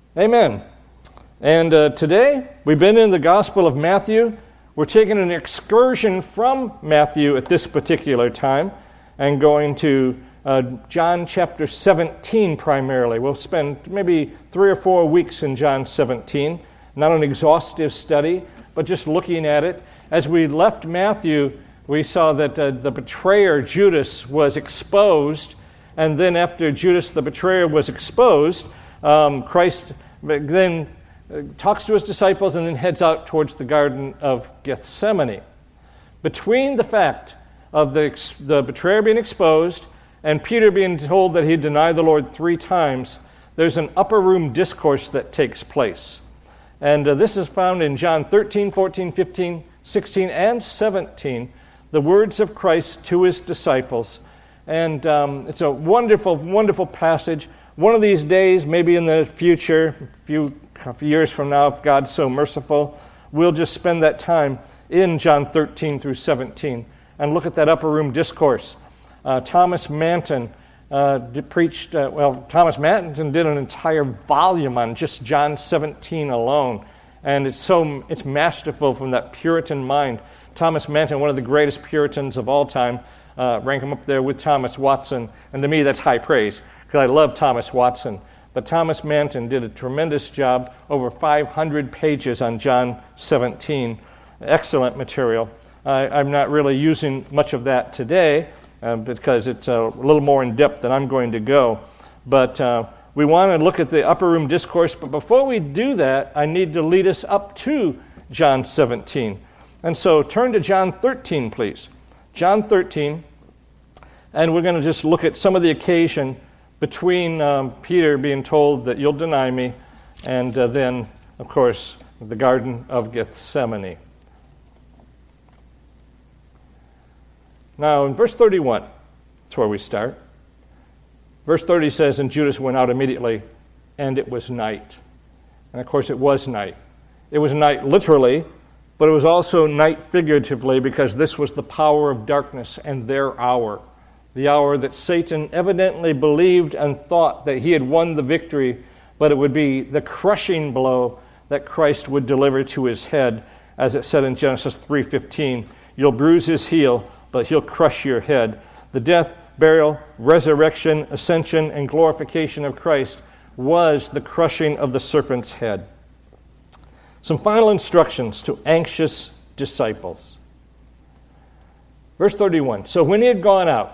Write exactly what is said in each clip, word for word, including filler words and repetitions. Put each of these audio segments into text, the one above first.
Amen. And uh, today, we've been in the Gospel of Matthew. We're taking an excursion from Matthew at this particular time and going to uh, John chapter seventeen primarily. We'll spend maybe three or four weeks in John seventeen. Not an exhaustive study, but just looking at it. As we left Matthew, we saw that uh, the betrayer, Judas, was exposed. And then after Judas the betrayer was exposed, um, Christ then talks to his disciples and then heads out towards the Garden of Gethsemane. Between the fact of the, the betrayer being exposed and Peter being told that he'd deny the Lord three times, there's an upper room discourse that takes place. And uh, this is found in John thirteen, fourteen, fifteen, sixteen, and seventeen, the words of Christ to his disciples. And um, it's a wonderful, wonderful passage. One of these days, maybe in the future, a few, a few years from now, if God's so merciful, we'll just spend that time in John thirteen through seventeen and look at that upper room discourse. Uh, Thomas Manton uh, preached, uh, well, Thomas Manton did an entire volume on just John seventeen alone, and it's so it's masterful from that Puritan mind. Thomas Manton, one of the greatest Puritans of all time, uh, rank him up there with Thomas Watson, and to me that's high praise, because I love Thomas Watson. But Thomas Manton did a tremendous job, over five hundred pages on John seventeen. Excellent material. Uh, I'm not really using much of that today uh, because it's a little more in-depth than I'm going to go. But uh, we want to look at the upper room discourse. But before we do that, I need to lead us up to John seventeen. And so turn to John thirteen, please. John thirteen. And we're going to just look at some of the occasion between um, Peter being told that you'll deny me, and uh, then, of course, the Garden of Gethsemane. Now, in verse thirty-one, that's where we start. Verse thirty says, "And Judas went out immediately, and it was night." And, of course, it was night. It was night literally, but it was also night figuratively, because this was the power of darkness and their hour. The hour that Satan evidently believed and thought that he had won the victory, but it would be the crushing blow that Christ would deliver to his head, as it said in Genesis three fifteen, "You'll bruise his heel, but he'll crush your head." The death, burial, resurrection, ascension, and glorification of Christ was the crushing of the serpent's head. Some final instructions to anxious disciples. Verse thirty-one, "So when he had gone out,"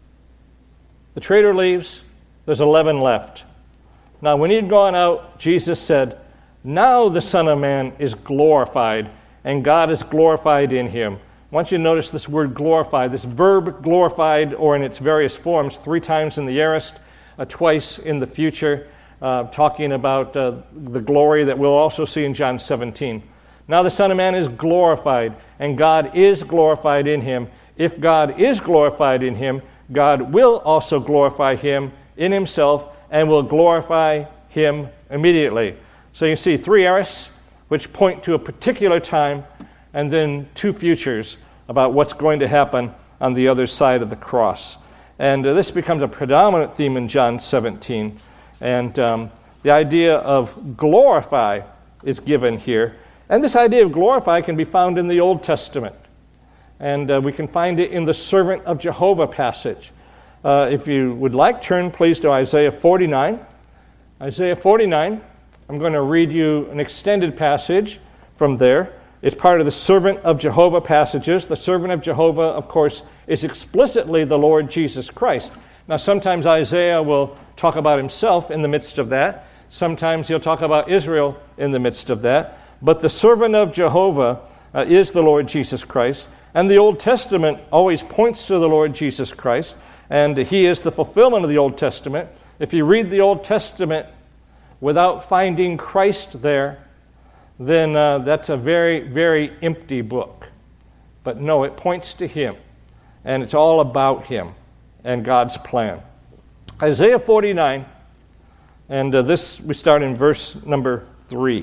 the traitor leaves, there's eleven left. "Now when he had gone out, Jesus said, 'Now the Son of Man is glorified, and God is glorified in him.'" I want you to notice this word glorified, this verb glorified, or in its various forms, three times in the aorist, uh, twice in the future, uh, talking about uh, the glory that we'll also see in John seventeen. Now the Son of Man is glorified, and God is glorified in him. If God is glorified in him, God will also glorify him in himself and will glorify him immediately. So you see three aorists, which point to a particular time, and then two futures about what's going to happen on the other side of the cross. And uh, this becomes a predominant theme in John seventeen. And um, the idea of glorify is given here. And this idea of glorify can be found in the Old Testament. And uh, we can find it in the Servant of Jehovah passage. Uh, if you would like, turn please to Isaiah forty-nine. Isaiah forty-nine, I'm going to read you an extended passage from there. It's part of the Servant of Jehovah passages. The Servant of Jehovah, of course, is explicitly the Lord Jesus Christ. Now, sometimes Isaiah will talk about himself in the midst of that. Sometimes he'll talk about Israel in the midst of that. But the Servant of Jehovah uh, is the Lord Jesus Christ. And the Old Testament always points to the Lord Jesus Christ, and he is the fulfillment of the Old Testament. If you read the Old Testament without finding Christ there, then uh, that's a very, very empty book. But no, it points to him, and it's all about him and God's plan. Isaiah forty-nine, and uh, this we start in verse number three.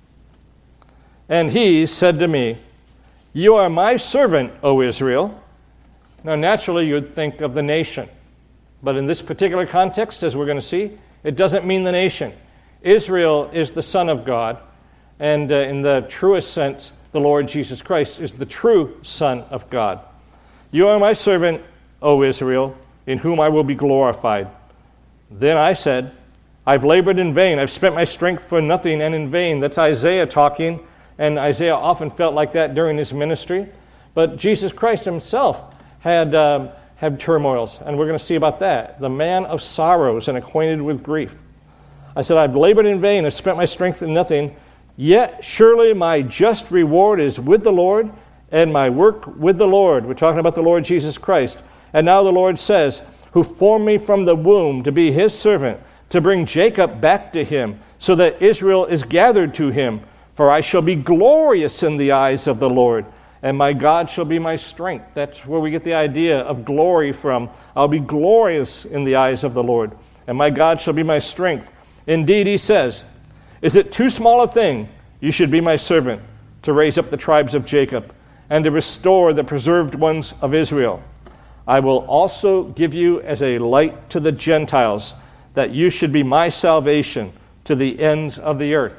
"And he said to me, 'You are my servant, O Israel.'" Now, naturally, you'd think of the nation. But in this particular context, as we're going to see, it doesn't mean the nation. Israel is the Son of God, and uh, in the truest sense, the Lord Jesus Christ is the true Son of God. You are my servant, O Israel, in whom I will be glorified. Then I said, I've labored in vain. I've spent my strength for nothing and in vain. That's Isaiah talking, and Isaiah often felt like that during his ministry. But Jesus Christ himself had, um, had turmoils, and we're going to see about that. The man of sorrows and acquainted with grief. I said, I've labored in vain. I've spent my strength in nothing. Yet surely my just reward is with the Lord, and my work with the Lord. We're talking about the Lord Jesus Christ. And now the Lord says, who formed me from the womb to be his servant, to bring Jacob back to him, so that Israel is gathered to him. For I shall be glorious in the eyes of the Lord, and my God shall be my strength. That's where we get the idea of glory from. I'll be glorious in the eyes of the Lord, and my God shall be my strength. Indeed, he says, is it too small a thing you should be my servant to raise up the tribes of Jacob and to restore the preserved ones of Israel? I will also give you as a light to the Gentiles, that you should be my salvation to the ends of the earth.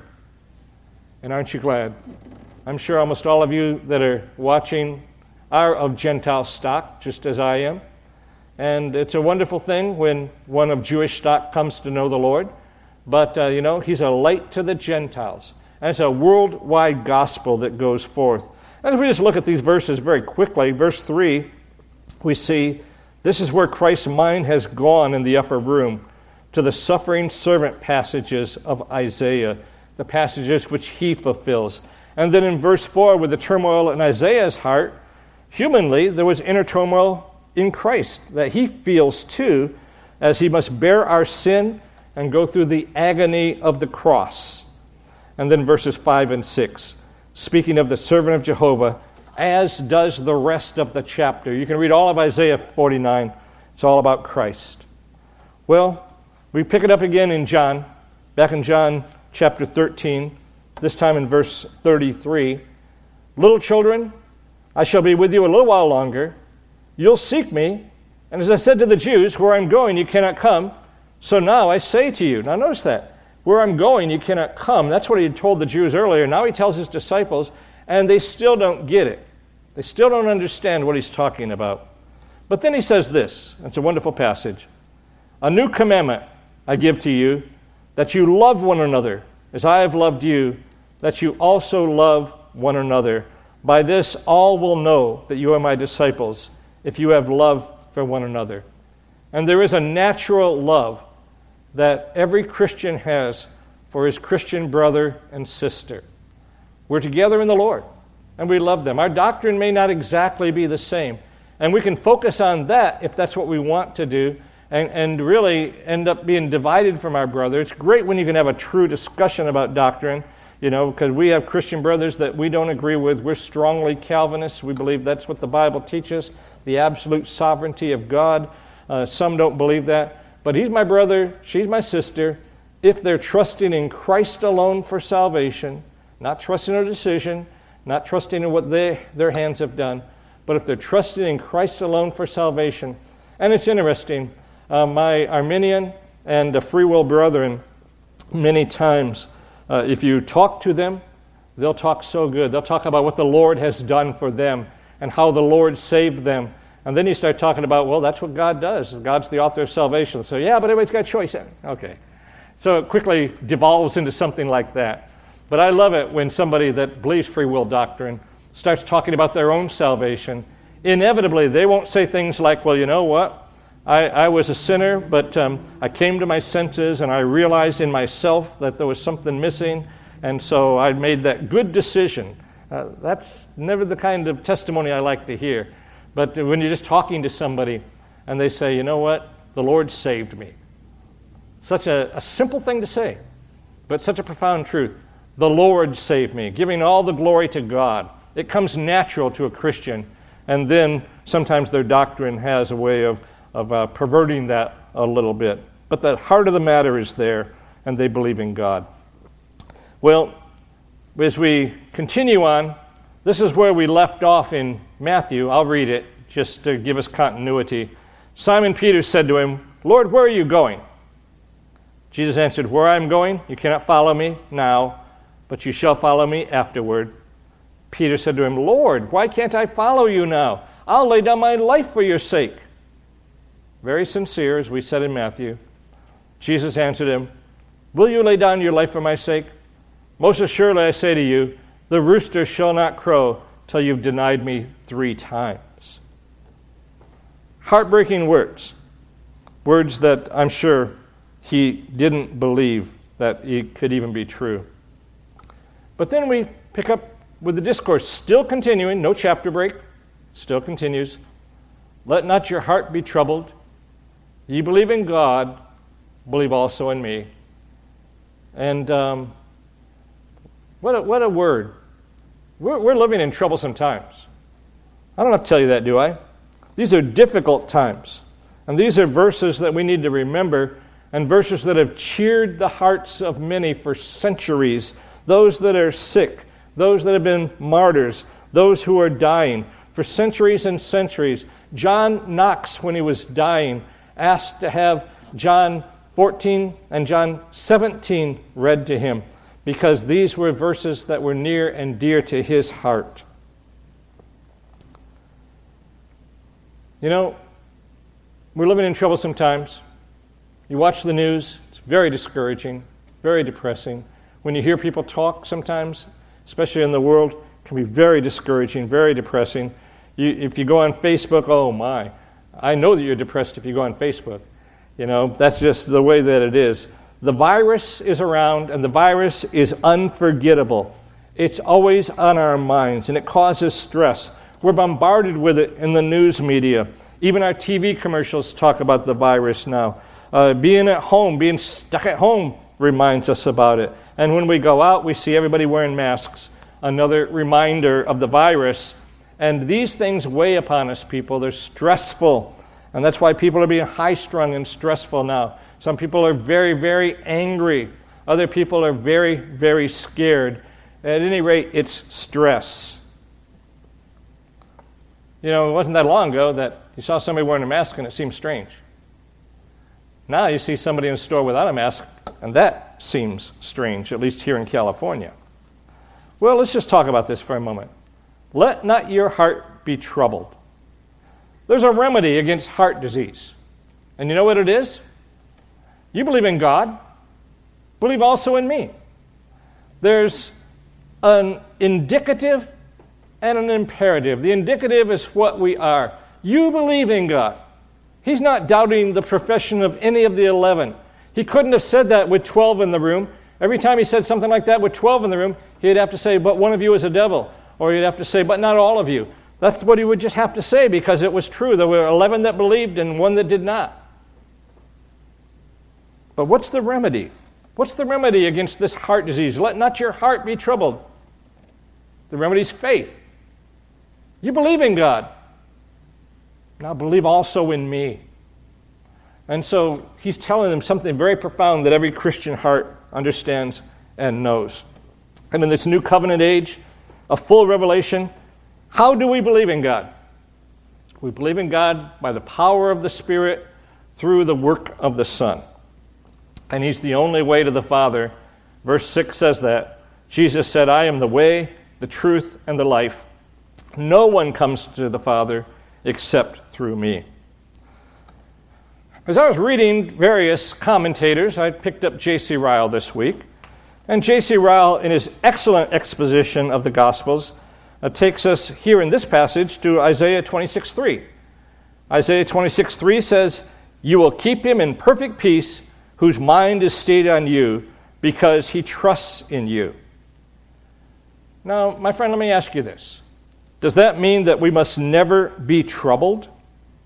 And aren't you glad? I'm sure almost all of you that are watching are of Gentile stock, just as I am. And it's a wonderful thing when one of Jewish stock comes to know the Lord. But, uh, you know, he's a light to the Gentiles. And it's a worldwide gospel that goes forth. And if we just look at these verses very quickly, verse three, we see this is where Christ's mind has gone in the upper room, to the suffering servant passages of Isaiah, the passages which he fulfills. And then in verse four, with the turmoil in Isaiah's heart, humanly, there was inner turmoil in Christ that he feels too, as he must bear our sin and go through the agony of the cross. And then verses five and six, speaking of the servant of Jehovah, as does the rest of the chapter. You can read all of Isaiah forty-nine. It's all about Christ. Well, we pick it up again in John, back in John chapter thirteen, this time in verse thirty-three. Little children, I shall be with you a little while longer. You'll seek me. And as I said to the Jews, where I'm going, you cannot come. So now I say to you, now notice that, where I'm going, you cannot come. That's what he had told the Jews earlier. Now he tells his disciples, and they still don't get it. They still don't understand what he's talking about. But then he says this, it's a wonderful passage. A new commandment I give to you, that you love one another, as I have loved you, that you also love one another. By this all will know that you are my disciples, if you have love for one another. And there is a natural love that every Christian has for his Christian brother and sister. We're together in the Lord, and we love them. Our doctrine may not exactly be the same, and we can focus on that if that's what we want to do, and, and really end up being divided from our brother. It's great when you can have a true discussion about doctrine, you know, because we have Christian brothers that we don't agree with. We're strongly Calvinists. We believe that's what the Bible teaches, the absolute sovereignty of God. Uh, some don't believe that. But he's my brother, she's my sister. If they're trusting in Christ alone for salvation, not trusting in a decision, not trusting in what they, their hands have done, but if they're trusting in Christ alone for salvation. And it's interesting, uh, my Arminian and uh, free will brethren, many times, uh, if you talk to them, they'll talk so good. They'll talk about what the Lord has done for them and how the Lord saved them. And then you start talking about, well, that's what God does. God's the author of salvation. So, yeah, but everybody's got a choice. Okay. So it quickly devolves into something like that. But I love it when somebody that believes free will doctrine starts talking about their own salvation. Inevitably, they won't say things like, well, you know what? I, I was a sinner, but um, I came to my senses and I realized in myself that there was something missing, and so I made that good decision. Uh, that's never the kind of testimony I like to hear. But when you're just talking to somebody and they say, you know what, the Lord saved me. Such a, a simple thing to say, but such a profound truth. The Lord saved me, giving all the glory to God. It comes natural to a Christian. And then sometimes their doctrine has a way of, of uh, perverting that a little bit. But the heart of the matter is there, and they believe in God. Well, as we continue on, this is where we left off in Matthew. I'll read it just to give us continuity. Simon Peter said to him, Lord, where are you going? Jesus answered, "Where I am going, you cannot follow me now, but you shall follow me afterward." Peter said to him, "Lord, why can't I follow you now? I'll lay down my life for your sake." Very sincere, as we said in Matthew. Jesus answered him, "Will you lay down your life for my sake? Most assuredly I say to you, the rooster shall not crow till you've denied me three times." Heartbreaking words. Words that I'm sure he didn't believe that it could even be true. But then we pick up with the discourse, still continuing, no chapter break, still continues. "Let not your heart be troubled. Ye believe in God, believe also in me." And um, what, a, what a word. We're, we're living in troublesome times. I don't have to tell you that, do I? These are difficult times. And these are verses that we need to remember, and verses that have cheered the hearts of many for centuries. Those that are sick, those that have been martyrs, those who are dying for centuries and centuries. John Knox, when he was dying, asked to have John fourteen and John seventeen read to him, because these were verses that were near and dear to his heart. You know, we're living in troublesome times. You watch the news, it's very discouraging, very depressing. When you hear people talk sometimes, especially in the world, it can be very discouraging, very depressing. You, if you go on Facebook, oh my, I know that you're depressed if you go on Facebook. You know, that's just the way that it is. The virus is around, and the virus is unforgettable. It's always on our minds, and it causes stress. We're bombarded with it in the news media. Even our T V commercials talk about the virus now. Uh, being at home, being stuck at home reminds us about it. And when we go out, we see everybody wearing masks. Another reminder of the virus. And these things weigh upon us, people. They're stressful. And that's why people are being high-strung and stressful now. Some people are very, very angry. Other people are very, very scared. At any rate, it's stress. You know, it wasn't that long ago that you saw somebody wearing a mask and it seemed strange. Now you see somebody in a store without a mask, and that seems strange, at least here in California. Well, let's just talk about this for a moment. Let not your heart be troubled. There's a remedy against heart disease. And you know what it is? You believe in God, believe also in me. There's an indicative and an imperative. The indicative is what we are. You believe in God. He's not doubting the profession of any of the eleven. He couldn't have said that with twelve in the room. Every time he said something like that with twelve in the room, he'd have to say, but one of you is a devil. Or he'd have to say, but not all of you. That's what he would just have to say, because it was true. There were eleven that believed and one that did not. But what's the remedy? What's the remedy against this heart disease? Let not your heart be troubled. The remedy is faith. You believe in God. Now believe also in me. And so he's telling them something very profound that every Christian heart understands and knows. And in this new covenant age, a full revelation, how do we believe in God? We believe in God by the power of the Spirit through the work of the Son. And he's the only way to the Father. Verse six says that. Jesus said, I am the way, the truth, and the life. No one comes to the Father except through me. As I was reading various commentators, I picked up J C Ryle this week. And J C Ryle, in his excellent exposition of the Gospels, uh, takes us here in this passage to Isaiah twenty-six three. Isaiah twenty-six three says, you will keep him in perfect peace, whose mind is stayed on you, because he trusts in you. Now, my friend, let me ask you this. Does that mean that we must never be troubled? Does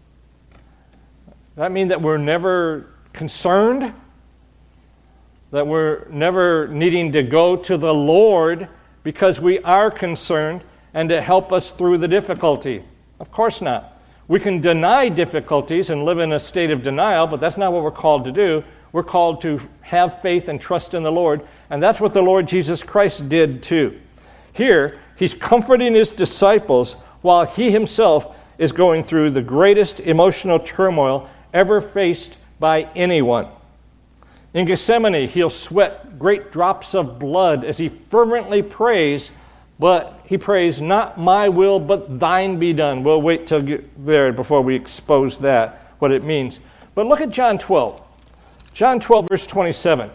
that mean that we're never concerned? That we're never needing to go to the Lord because we are concerned and to help us through the difficulty? Of course not. We can deny difficulties and live in a state of denial, but that's not what we're called to do. We're called to have faith and trust in the Lord, and that's what the Lord Jesus Christ did too. Here, he's comforting his disciples while he himself is going through the greatest emotional turmoil ever faced by anyone. In Gethsemane, he'll sweat great drops of blood as he fervently prays, but he prays, not my will, but thine be done. We'll wait till get there before we expose that, what it means. But look at John twelve. John twelve, verse twenty-seven.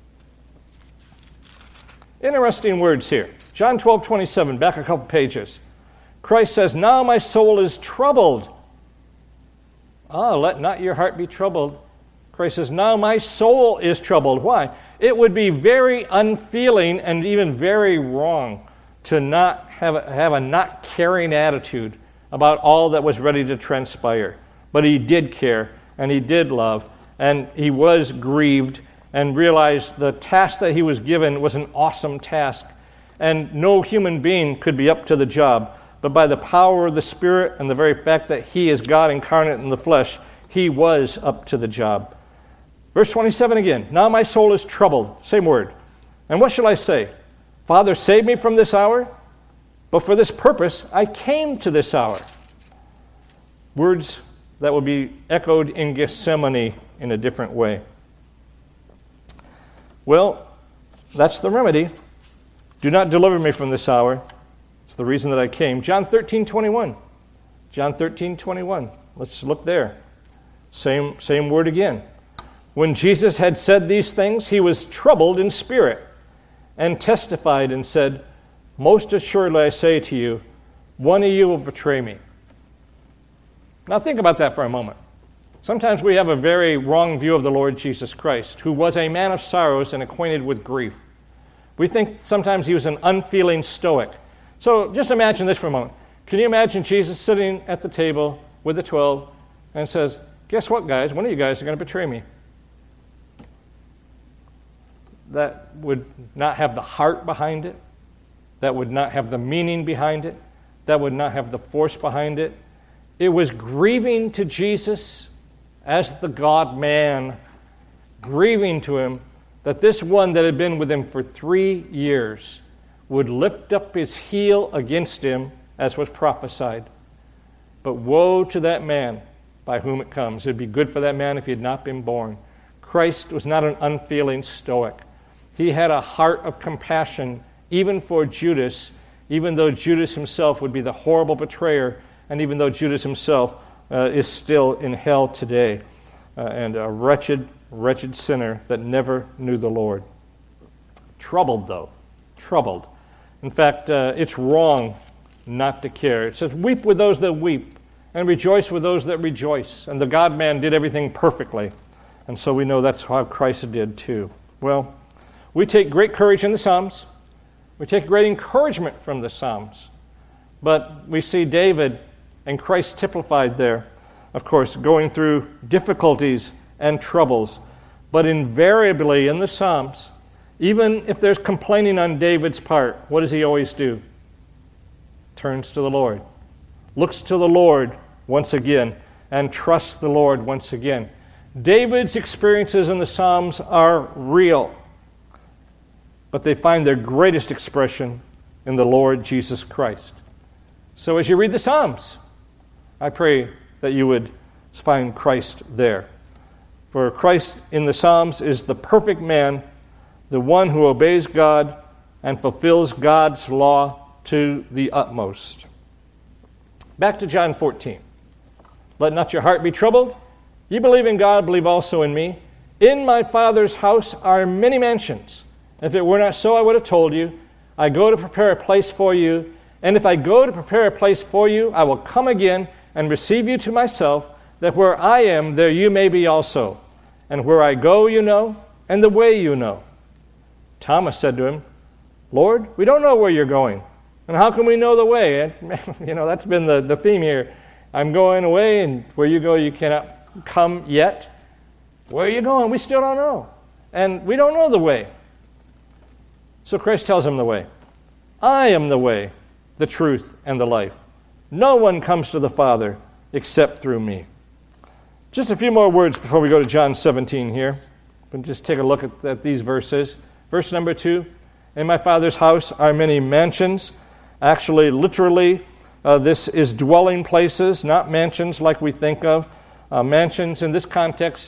Interesting words here. John twelve, twenty-seven, back a couple pages. Christ says, now my soul is troubled. Ah, let not your heart be troubled. Christ says, now my soul is troubled. Why? It would be very unfeeling and even very wrong to not have a, have a not caring attitude about all that was ready to transpire. But he did care, and he did love, and he was grieved, and realized the task that he was given was an awesome task, and no human being could be up to the job. But by the power of the Spirit and the very fact that he is God incarnate in the flesh, he was up to the job. Verse twenty-seven again. Now my soul is troubled. Same word. And what shall I say? Father, save me from this hour? But for this purpose I came to this hour. Words that will be echoed in Gethsemane in a different way. Well, that's the remedy. Do not deliver me from this hour. It's the reason that I came. John thirteen twenty-one. John thirteen twenty-one. Let's look there. Same, same word again. When Jesus had said these things, he was troubled in spirit and testified and said, most assuredly I say to you, one of you will betray me. Now think about that for a moment. Sometimes we have a very wrong view of the Lord Jesus Christ, who was a man of sorrows and acquainted with grief. We think sometimes he was an unfeeling stoic. So just imagine this for a moment. Can you imagine Jesus sitting at the table with the twelve and says, guess what, guys? One of you guys are going to betray me. That would not have the heart behind it. That would not have the meaning behind it. That would not have the force behind it. It was grieving to Jesus as the God-man, grieving to him that this one that had been with him for three years would lift up his heel against him, as was prophesied. But woe to that man by whom it comes. It would be good for that man if he had not been born. Christ was not an unfeeling stoic. He had a heart of compassion even for Judas, even though Judas himself would be the horrible betrayer, and even though Judas himself uh, is still in hell today, uh, and a wretched, wretched sinner that never knew the Lord. Troubled, though. Troubled. In fact, uh, it's wrong not to care. It says, weep with those that weep, and rejoice with those that rejoice. And the God-man did everything perfectly. And so we know that's how Christ did too. Well, we take great courage in the Psalms. We take great encouragement from the Psalms. But we see David and Christ typified there, of course, going through difficulties and troubles. But invariably in the Psalms, even if there's complaining on David's part, what does he always do? Turns to the Lord. Looks to the Lord once again and trusts the Lord once again. David's experiences in the Psalms are real, but they find their greatest expression in the Lord Jesus Christ. So as you read the Psalms, I pray that you would find Christ there. For Christ in the Psalms is the perfect man, the one who obeys God and fulfills God's law to the utmost. Back to John fourteen. Let not your heart be troubled. You believe in God, believe also in me. In my Father's house are many mansions. If it were not so, I would have told you. I go to prepare a place for you. And if I go to prepare a place for you, I will come again and receive you to myself, that where I am, there you may be also. And where I go, you know, and the way you know. Thomas said to him, Lord, we don't know where you're going. And how can we know the way? And, you know, that's been the, the theme here. I'm going away, and where you go, you cannot come yet. Where are you going? We still don't know. And we don't know the way. So Christ tells him the way. I am the way, the truth, and the life. No one comes to the Father except through me. Just a few more words before we go to John seventeen here. But just take a look at, at these verses. Verse number two. In my Father's house are many mansions. Actually, literally, uh, this is dwelling places, not mansions like we think of. Uh, mansions in this context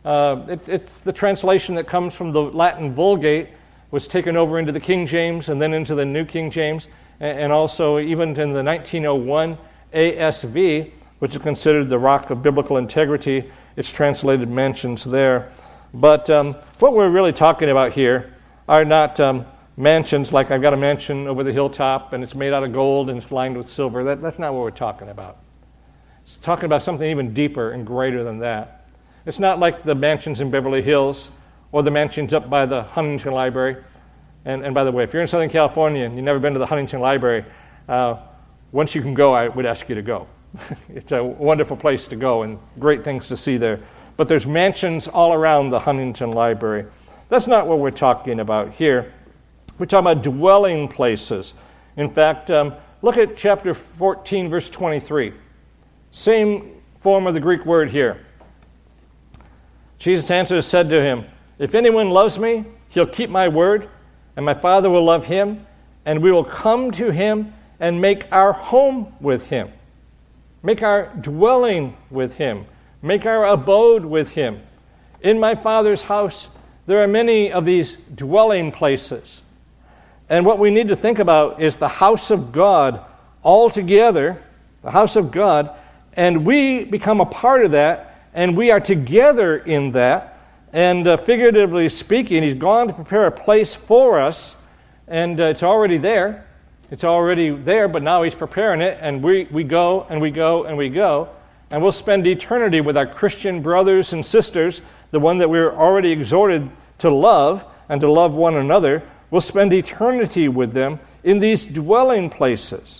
Uh, it, it's the translation that comes from the Latin Vulgate, was taken over into the King James and then into the New King James, and, and also even in the nineteen oh one A S V, which is considered the rock of biblical integrity. It's translated mansions there. But um, what we're really talking about here are not um, mansions like I've got a mansion over the hilltop and it's made out of gold and it's lined with silver. That, that's not what we're talking about. It's talking about something even deeper and greater than that. It's not like the mansions in Beverly Hills or the mansions up by the Huntington Library. And, and by the way, if you're in Southern California and you've never been to the Huntington Library, uh, once you can go, I would ask you to go. It's a wonderful place to go and great things to see there. But there's mansions all around the Huntington Library. That's not what we're talking about here. We're talking about dwelling places. In fact, um, look at chapter fourteen, verse twenty-three. Same form of the Greek word here. Jesus answered and said to him, "If anyone loves me, he'll keep my word, and my Father will love him, and we will come to him and make our home with him." Make our dwelling with him. Make our abode with him. In my Father's house, there are many of these dwelling places. And what we need to think about is the house of God all together, the house of God, and we become a part of that, and we are together in that. And uh, figuratively speaking, he's gone to prepare a place for us, and uh, it's already there. It's already there, but now he's preparing it, and we, we go, and we go, and we go, and we'll spend eternity with our Christian brothers and sisters, the one that we're already exhorted to love, and to love one another. We'll spend eternity with them in these dwelling places.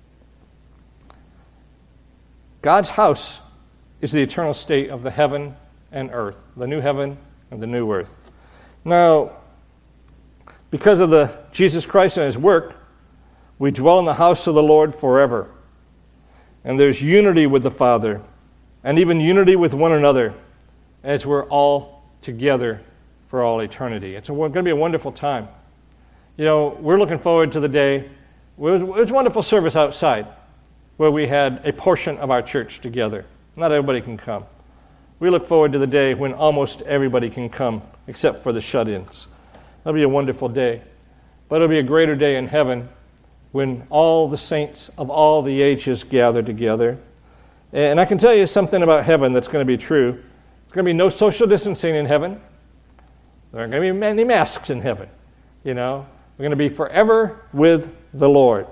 God's house is the eternal state of the heaven and earth, the new heaven and the new earth. Now, because of the Jesus Christ and his work, we dwell in the house of the Lord forever. And there's unity with the Father, and even unity with one another, as we're all together for all eternity. It's going to be a wonderful time. You know, we're looking forward to the day. It was, it was a wonderful service outside, where we had a portion of our church together. Not everybody can come. We look forward to the day when almost everybody can come, except for the shut-ins. That'll be a wonderful day. But it'll be a greater day in heaven, when all the saints of all the ages gather together. And I can tell you something about heaven that's going to be true. There's going to be no social distancing in heaven. There aren't going to be many masks in heaven. You know, we're going to be forever with the Lord.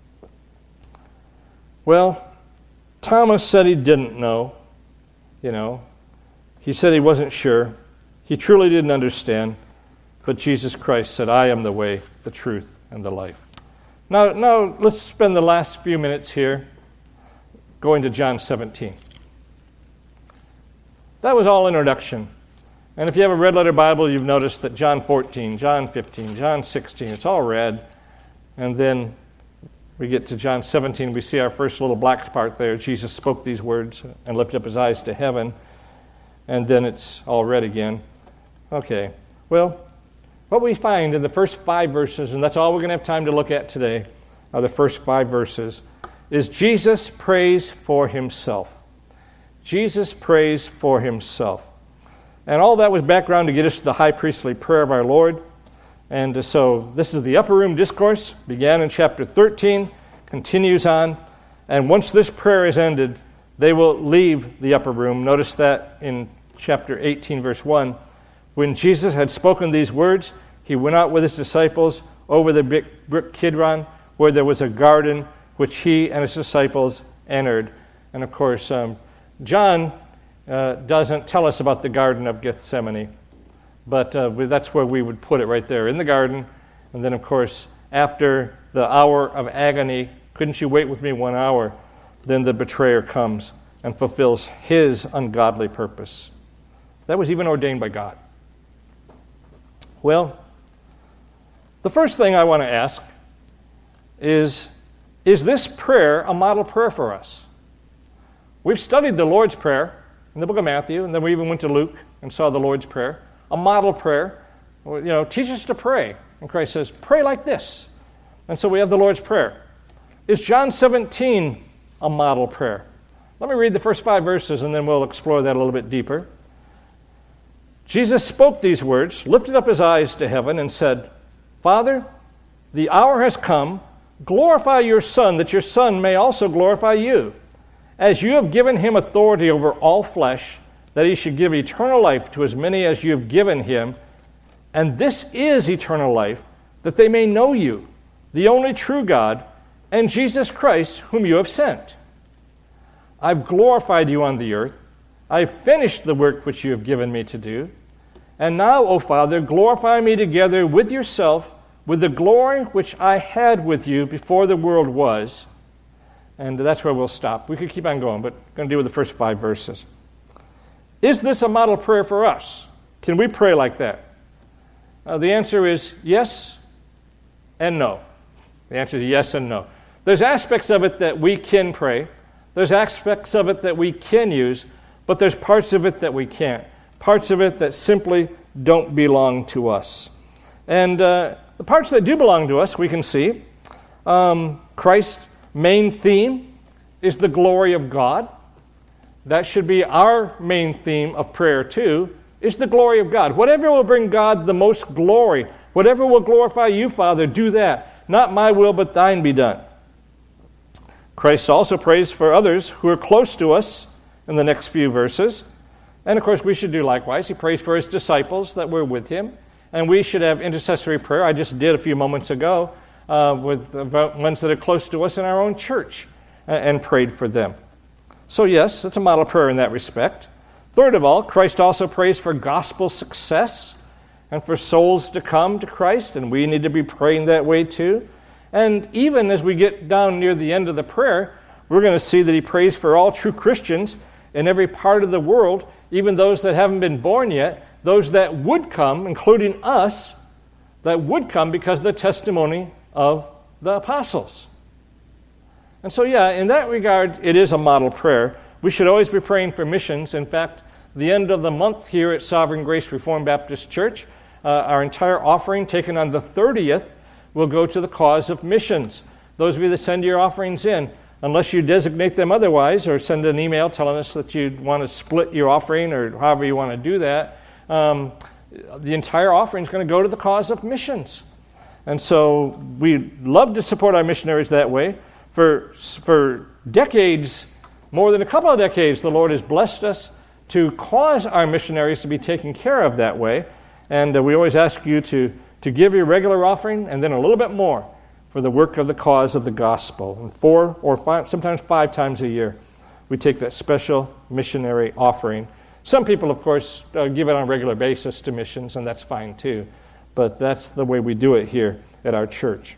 Well, Thomas said he didn't know. You know, he said he wasn't sure. He truly didn't understand. But Jesus Christ said, "I am the way, the truth, and the life." Now, now let's spend the last few minutes here going to John seventeen. That was all introduction. And if you have a red letter Bible, you've noticed that John fourteen, John fifteen, John sixteen, it's all red. And then we get to John seventeen, we see our first little black part there. Jesus spoke these words and lifted up his eyes to heaven. And then it's all red again. Okay, well, what we find in the first five verses, and that's all we're going to have time to look at today, are the first five verses, is Jesus prays for himself. Jesus prays for himself. And all that was background to get us to the high priestly prayer of our Lord. And so this is the upper room discourse, began in chapter thirteen, continues on. And once this prayer is ended, they will leave the upper room. Notice that in chapter eighteen, verse one. When Jesus had spoken these words, he went out with his disciples over the brook Kidron, where there was a garden which he and his disciples entered. And of course, um, John uh, doesn't tell us about the Garden of Gethsemane, but uh, that's where we would put it right there, in the garden. And then, of course, after the hour of agony, couldn't you wait with me one hour? Then the betrayer comes and fulfills his ungodly purpose. That was even ordained by God. Well, the first thing I want to ask is, is this prayer a model prayer for us? We've studied the Lord's Prayer in the book of Matthew, and then we even went to Luke and saw the Lord's Prayer, a model prayer. You know, teach us to pray. And Christ says, pray like this. And so we have the Lord's Prayer. Is John seventeen a model prayer? Let me read the first five verses, and then we'll explore that a little bit deeper. Jesus spoke these words, lifted up his eyes to heaven, and said, Father, the hour has come. Glorify your Son, that your Son may also glorify you, as you have given him authority over all flesh, that he should give eternal life to as many as you have given him. And this is eternal life, that they may know you, the only true God, and Jesus Christ, whom you have sent. I've glorified you on the earth. I've finished the work which you have given me to do. And now, O Father, glorify me together with yourself, with the glory which I had with you before the world was. And that's where we'll stop. We could keep on going, but I'm going to deal with the first five verses. Is this a model prayer for us? Can we pray like that? Uh, the answer is yes and no. The answer is yes and no. There's aspects of it that we can pray. There's aspects of it that we can use, but there's parts of it that we can't. Parts of it that simply don't belong to us. And uh, the parts that do belong to us, we can see. Um, Christ's main theme is the glory of God. That should be our main theme of prayer too, is the glory of God. Whatever will bring God the most glory, whatever will glorify you, Father, do that. Not my will, but thine be done. Christ also prays for others who are close to us in the next few verses. And of course, we should do likewise. He prays for his disciples that were with him. And we should have intercessory prayer. I just did a few moments ago uh, with the ones that are close to us in our own church uh, and prayed for them. So yes, it's a model prayer in that respect. Third of all, Christ also prays for gospel success and for souls to come to Christ, and we need to be praying that way too. And even as we get down near the end of the prayer, we're going to see that he prays for all true Christians in every part of the world, even those that haven't been born yet, those that would come, including us, that would come because of the testimony of the apostles. And so, yeah, in that regard, it is a model prayer. We should always be praying for missions. In fact, the end of the month here at Sovereign Grace Reformed Baptist Church, uh, our entire offering taken on the thirtieth will go to the cause of missions. Those of you that send your offerings in, unless you designate them otherwise or send an email telling us that you want to split your offering or however you want to do that, um, the entire offering is going to go to the cause of missions. And so we love to support our missionaries that way. For, for decades, more than a couple of decades, the Lord has blessed us to cause our missionaries to be taken care of that way. And uh, we always ask you to, to give your regular offering and then a little bit more for the work of the cause of the gospel. And four or five, sometimes five times a year, we take that special missionary offering. Some people, of course, uh, give it on a regular basis to missions, and that's fine too. But that's the way we do it here at our church.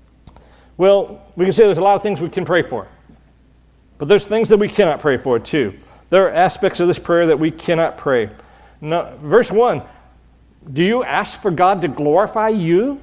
Well, we can say there's a lot of things we can pray for. But there's things that we cannot pray for too. There are aspects of this prayer that we cannot pray. No, verse one, do you ask for God to glorify you?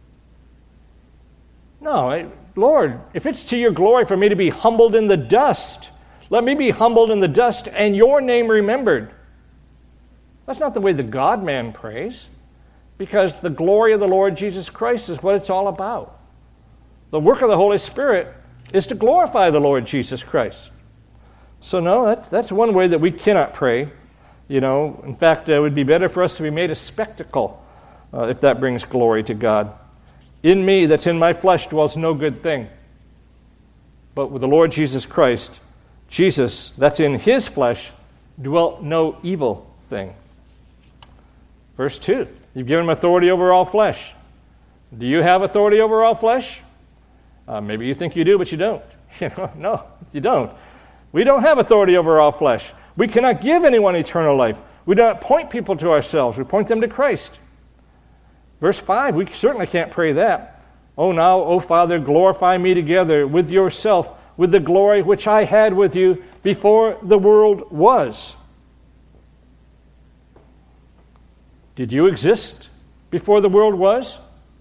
No, I, Lord, if it's to your glory for me to be humbled in the dust, let me be humbled in the dust and your name remembered. That's not the way the God-man prays, because the glory of the Lord Jesus Christ is what it's all about. The work of the Holy Spirit is to glorify the Lord Jesus Christ. So no, that's, that's one way that we cannot pray. You know, in fact, it would be better for us to be made a spectacle uh, if that brings glory to God. In me, that's in my flesh, dwells no good thing. But with the Lord Jesus Christ, Jesus, that's in his flesh, dwelt no evil thing. Verse two, you've given him authority over all flesh. Do you have authority over all flesh? Uh, maybe you think you do, but you don't. You know, no, you don't. We don't have authority over all flesh. We cannot give anyone eternal life. We do not point people to ourselves. We point them to Christ. Verse five, we certainly can't pray that. Oh, now, O Father, glorify me together with yourself, with the glory which I had with you before the world was. Did you exist before the world was?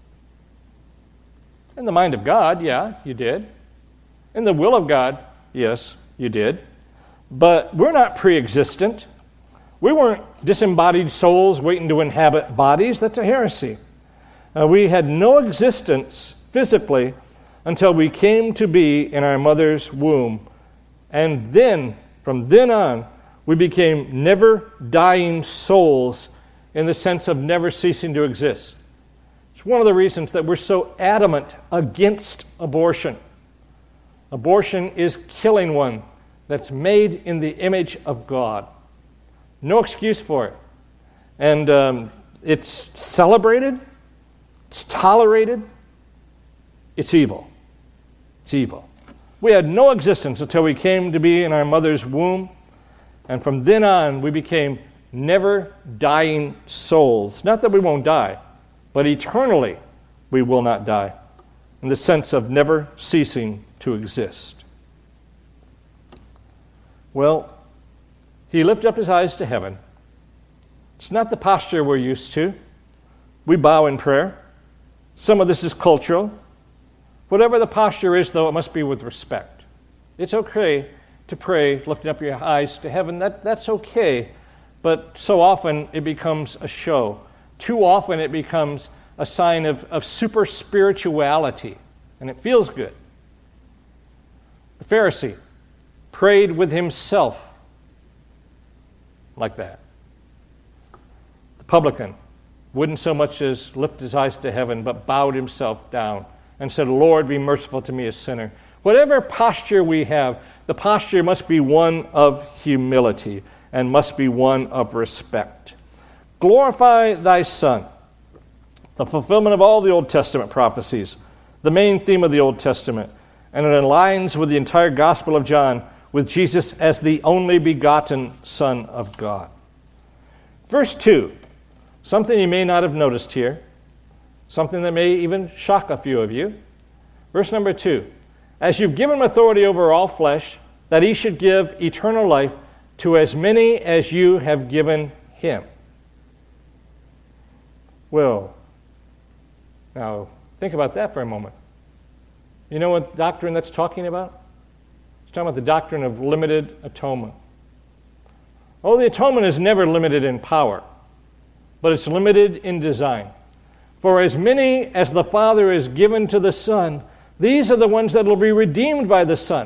In the mind of God, yeah, you did. In the will of God, yes, you did. But we're not pre-existent. We weren't disembodied souls waiting to inhabit bodies. That's a heresy. Uh, we had no existence physically until we came to be in our mother's womb. And then, from then on, we became never-dying souls in the sense of never ceasing to exist. It's one of the reasons that we're so adamant against abortion. Abortion is killing one that's made in the image of God. No excuse for it. And um, it's celebrated, it's tolerated, it's evil. It's evil. We had no existence until we came to be in our mother's womb, and from then on we became never dying souls. Not that we won't die, but eternally we will not die, in the sense of never ceasing to exist. Well, he lifted up his eyes to heaven. It's not the posture we're used to. We bow in prayer. Some of this is cultural. Whatever the posture is, though, it must be with respect. It's okay to pray, lifting up your eyes to heaven. That, that's okay, but so often it becomes a show. Too often it becomes a sign of, of super spirituality, and it feels good. The Pharisee prayed with himself like that. The publican wouldn't so much as lift his eyes to heaven, but bowed himself down and said, Lord, be merciful to me, a sinner. Whatever posture we have, the posture must be one of humility and must be one of respect. Glorify thy Son. The fulfillment of all the Old Testament prophecies, the main theme of the Old Testament, and it aligns with the entire Gospel of John with Jesus as the only begotten Son of God. Verse two, something you may not have noticed here, something that may even shock a few of you. Verse number two, as you've given him authority over all flesh, that he should give eternal life to as many as you have given him. Well, now think about that for a moment. You know what doctrine that's talking about? It's talking about the doctrine of limited atonement. Oh, the atonement is never limited in power, but it's limited in design. For as many as the Father has given to the Son, these are the ones that will be redeemed by the Son.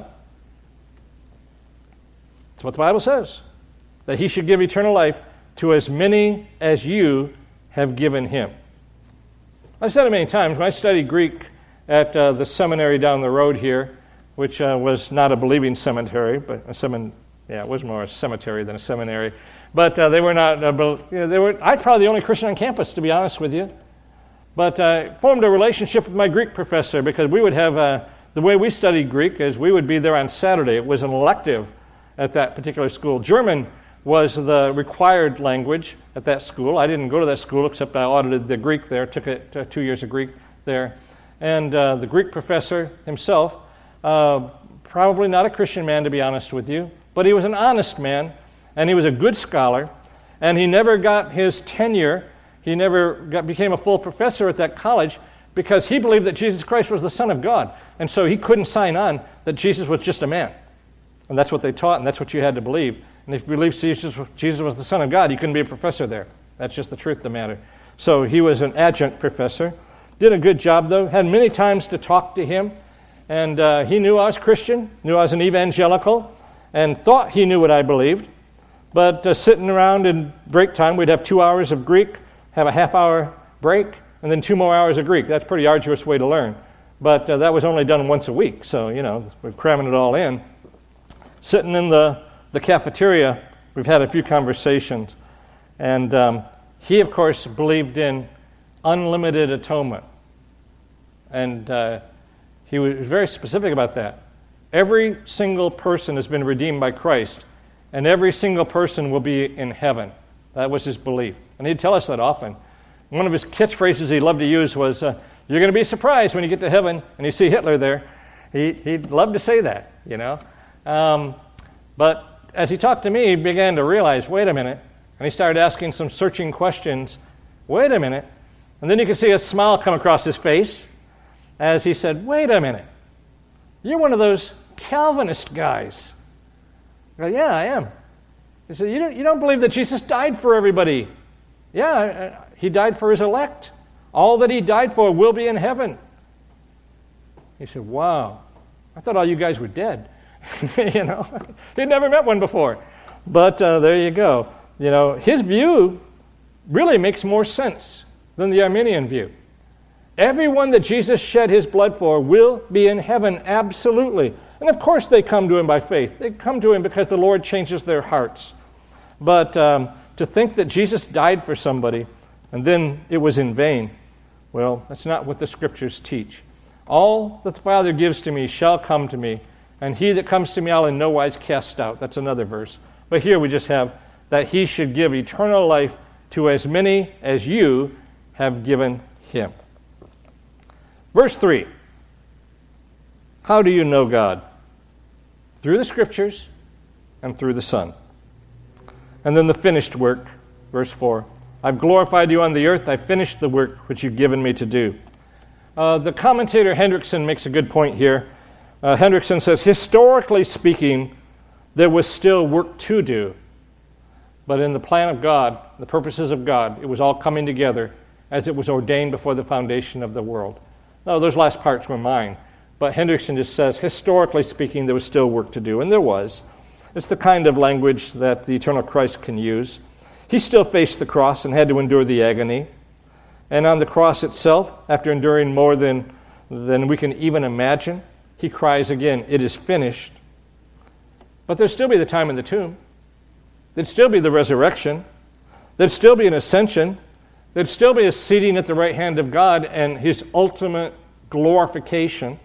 That's what the Bible says, that he should give eternal life to as many as you have given him. I've said it many times. When I studied Greek at uh, the seminary down the road here, which uh, was not a believing cemetery, but a semin- yeah, it was more a cemetery than a seminary. But uh, they were not. Uh, you know, they were. I'm probably the only Christian on campus, to be honest with you. But I uh, formed a relationship with my Greek professor because we would have uh, the way we studied Greek is we would be there on Saturday. It was an elective at that particular school. German was the required language at that school. I didn't go to that school except I audited the Greek there, took it, uh, two years of Greek there. And uh, the Greek professor himself, uh, probably not a Christian man to be honest with you, but he was an honest man, and he was a good scholar, and he never got his tenure, he never got, became a full professor at that college because he believed that Jesus Christ was the Son of God, and so he couldn't sign on that Jesus was just a man. And that's what they taught, and that's what you had to believe. And if you believed Jesus, Jesus was the Son of God, you couldn't be a professor there. That's just the truth of the matter. So he was an adjunct professor. Did a good job, though. Had many times to talk to him. And uh, he knew I was Christian, knew I was an evangelical, and thought he knew what I believed. But uh, sitting around in break time, we'd have two hours of Greek, have a half-hour break, and then two more hours of Greek. That's a pretty arduous way to learn. But uh, that was only done once a week, so, you know, we're cramming it all in. Sitting in the, the cafeteria, we've had a few conversations. And um, he, of course, believed in unlimited atonement. And uh, he was very specific about that. Every single person has been redeemed by Christ, and every single person will be in heaven. That was his belief. And he'd tell us that often. One of his catchphrases he loved to use was, uh, you're going to be surprised when you get to heaven and you see Hitler there. He, he'd love to say that, you know. Um, but as he talked to me, he began to realize, wait a minute. And he started asking some searching questions. Wait a minute. And then you could see a smile come across his face as he said, wait a minute. You're one of those Calvinist guys. I go, yeah, I am. He said, you don't, you don't believe that Jesus died for everybody. Yeah, he died for his elect. All that he died for will be in heaven. He said, wow, I thought all you guys were dead. You know, he'd never met one before. But uh, there you go. You know, his view really makes more sense than the Arminian view. Everyone that Jesus shed his blood for will be in heaven, absolutely. And of course they come to him by faith. They come to him because the Lord changes their hearts. But um, to think that Jesus died for somebody and then it was in vain, well, that's not what the Scriptures teach. All that the Father gives to me shall come to me, and he that comes to me I'll in no wise cast out. That's another verse. But here we just have that he should give eternal life to as many as you have given him. Verse three. How do you know God? Through the Scriptures and through the Son. And then the finished work, verse four. I've glorified you on the earth. I've finished the work which you've given me to do. Uh, the commentator Hendrickson makes a good point here. Uh, Hendrickson says, historically speaking, there was still work to do. But in the plan of God, the purposes of God, it was all coming together as it was ordained before the foundation of the world. No, those last parts were mine. But Hendrickson just says, historically speaking, there was still work to do. And there was. It's the kind of language that the eternal Christ can use. He still faced the cross and had to endure the agony. And on the cross itself, after enduring more than, than we can even imagine, he cries again, it is finished. But there'd still be the time in the tomb. There'd still be the resurrection. There'd still be an ascension. There'd still be a seating at the right hand of God and his ultimate glorification.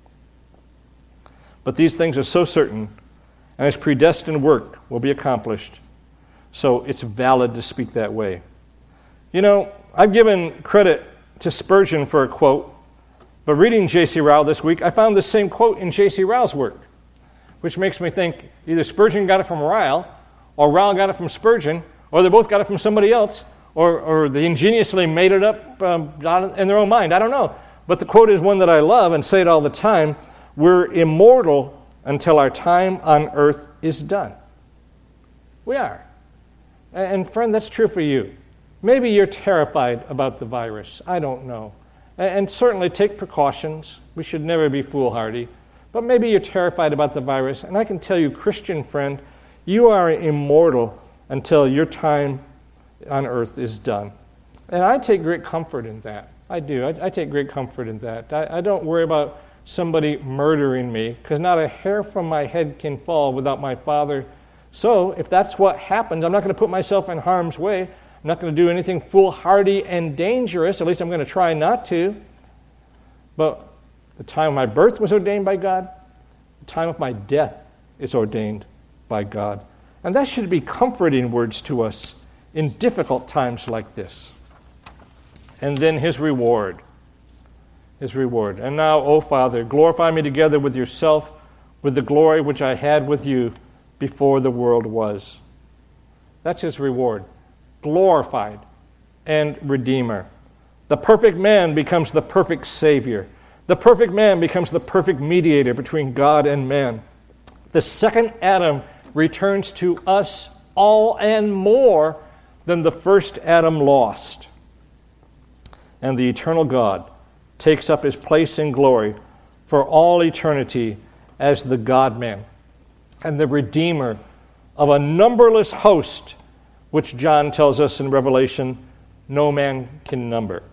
But these things are so certain, and his predestined work will be accomplished. So it's valid to speak that way. You know, I've given credit to Spurgeon for a quote, but reading J C Ryle this week, I found the same quote in J C Ryle's work, which makes me think either Spurgeon got it from Ryle, or Ryle got it from Spurgeon, or they both got it from somebody else, or, or they ingeniously made it up um, in their own mind. I don't know. But the quote is one that I love and say it all the time. We're immortal until our time on earth is done. We are. And friend, that's true for you. Maybe you're terrified about the virus. I don't know. And certainly take precautions. We should never be foolhardy. But maybe you're terrified about the virus. And I can tell you, Christian friend, you are immortal until your time on earth is done. And I take great comfort in that. I do. I, I take great comfort in that. I, I don't worry about somebody murdering me, because not a hair from my head can fall without my Father. So if that's what happens, I'm not going to put myself in harm's way. I'm not going to do anything foolhardy and dangerous. At least I'm going to try not to. But the time of my birth was ordained by God. The time of my death is ordained by God. And that should be comforting words to us in difficult times like this. And then his reward. His reward. And now, O Father, glorify me together with yourself, with the glory which I had with you before the world was. That's his reward. Glorified and Redeemer. The perfect man becomes the perfect Savior. The perfect man becomes the perfect mediator between God and man. The second Adam returns to us all and more than the first Adam lost. And the eternal God takes up his place in glory for all eternity as the God-man and the Redeemer of a numberless host, which John tells us in Revelation no man can number.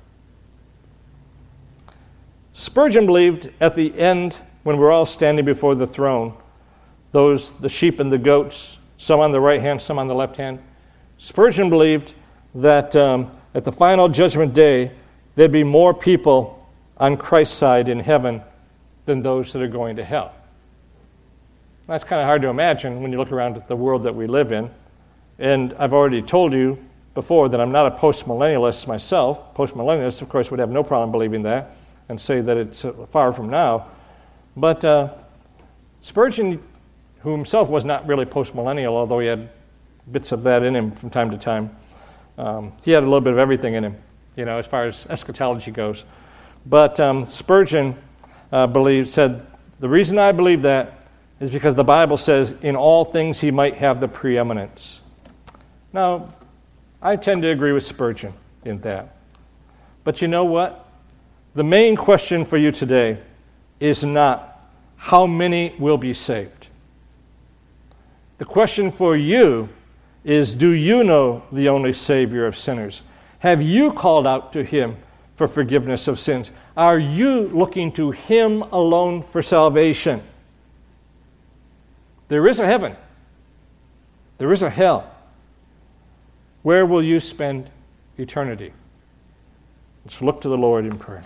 Spurgeon believed at the end, when we're all standing before the throne, those, the sheep and the goats, some on the right hand, some on the left hand, Spurgeon believed that um, at the final judgment day, there'd be more people on Christ's side in heaven than those that are going to hell. That's kind of hard to imagine when you look around at the world that we live in. And I've already told you before that I'm not a post-millennialist myself. Post-millennialists, of course, would have no problem believing that and say that it's far from now. But uh, Spurgeon, who himself was not really post-millennial, although he had bits of that in him from time to time, um, he had a little bit of everything in him, you know, as far as eschatology goes. But um, Spurgeon uh, believed, said, the reason I believe that is because the Bible says in all things he might have the preeminence. Now, I tend to agree with Spurgeon in that. But you know what? The main question for you today is not how many will be saved. The question for you is, do you know the only Savior of sinners? Have you called out to him for forgiveness of sins? Are you looking to him alone for salvation? There is a heaven. There is a hell. Where will you spend eternity? Let's look to the Lord in prayer.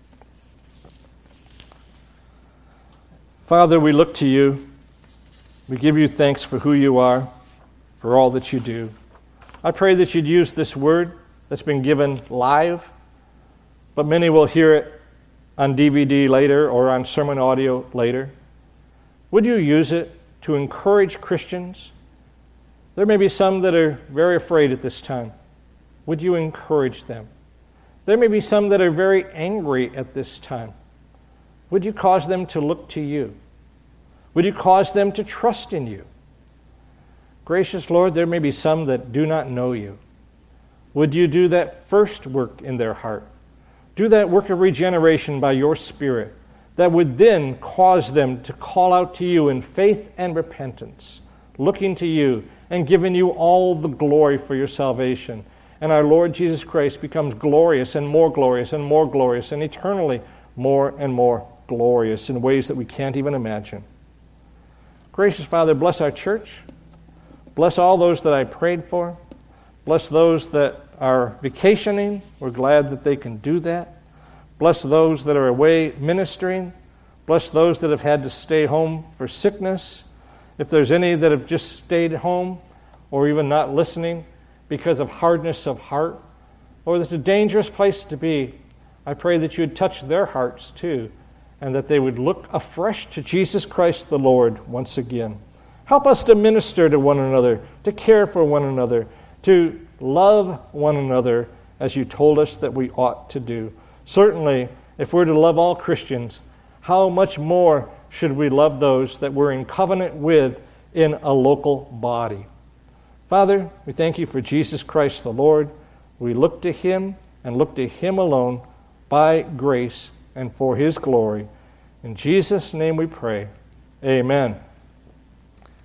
Father, we look to you. We give you thanks for who you are, for all that you do. I pray that you'd use this word that's been given live, but many will hear it on D V D later or on sermon audio later. Would you use it to encourage Christians? There may be some that are very afraid at this time. Would you encourage them? There may be some that are very angry at this time. Would you cause them to look to you? Would you cause them to trust in you? Gracious Lord, there may be some that do not know you. Would you do that first work in their heart? Do that work of regeneration by your Spirit that would then cause them to call out to you in faith and repentance, looking to you and giving you all the glory for your salvation. And our Lord Jesus Christ becomes glorious and more glorious and more glorious and eternally more and more glorious in ways that we can't even imagine. Gracious Father, bless our church. Bless all those that I prayed for. Bless those that are vacationing. We're glad that they can do that. Bless those that are away ministering. Bless those that have had to stay home for sickness. If there's any that have just stayed home or even not listening because of hardness of heart, or that's a dangerous place to be, I pray that you would touch their hearts too, and that they would look afresh to Jesus Christ the Lord once again. Help us to minister to one another, to care for one another, to love one another as you told us that we ought to do. Certainly, if we're to love all Christians, how much more should we love those that we're in covenant with in a local body? Father, we thank you for Jesus Christ the Lord. We look to him and look to him alone by grace and for his glory. In Jesus' name we pray. Amen.